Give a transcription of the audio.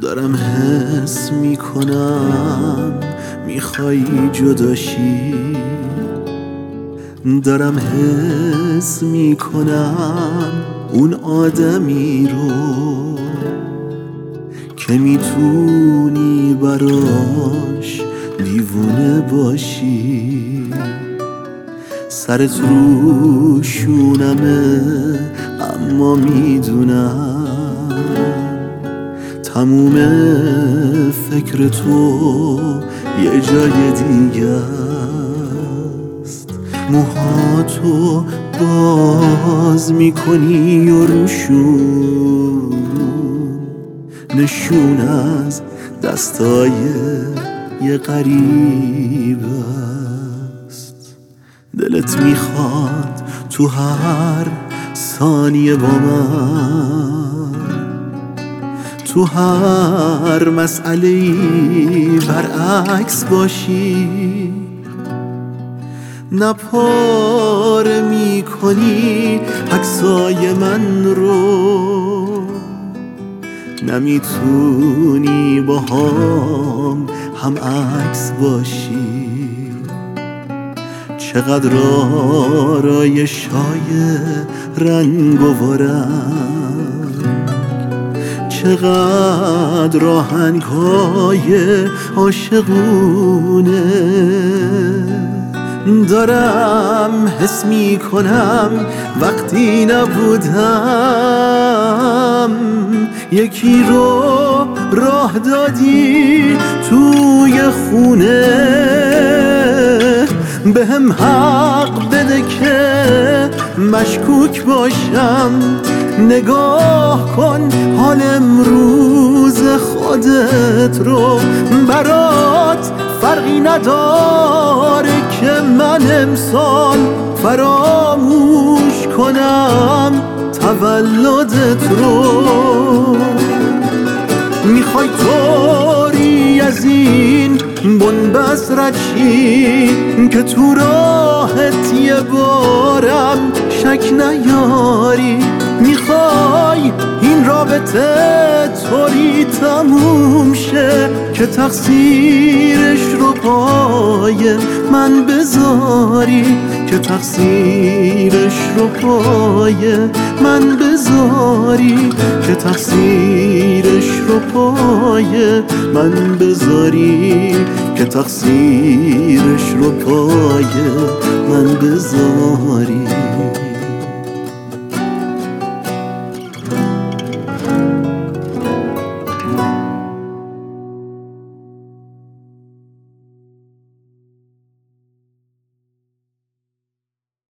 دارم حس میکنم میخوای جداشی، دارم حس میکنم اون آدمی رو که میتونی براش دیوونه باشی. سرت رو شونمه اما میدونم تموم فکر تو یه جای دیگه است. موهاتو باز میکنی و روشون نشون از دستای یه غریب است. دلت میخواد تو هر ثانیه با من تو هر مسئله‌ای برعکس باشی. نپاره میکنی عکسای من رو، نمیتونی با هم عکس باشی. چقدر آرایش‌های رنگ و رنگ، چقدر آهنگ‌های عاشقونه. دارم حس میکنم وقتی نبودم یکی رو راه دادی توی خونه. به هم حق بده که مشکوک باشم. نگاه کن حال امروز خودت رو، برات فرقی نداره که من امسال فراموش کنم تولدت رو. میخوای طوری از این بنبست رد شی که تو راهت یه بارم شک نیاری. میخوای این رابطه طوری تموم شه که تقصیرش رو پای من بذاری، که تقصیرش رو پای من بذاری، که تقصیرش رو پای من بذاری، که تقصیرش رو پای من بذاری.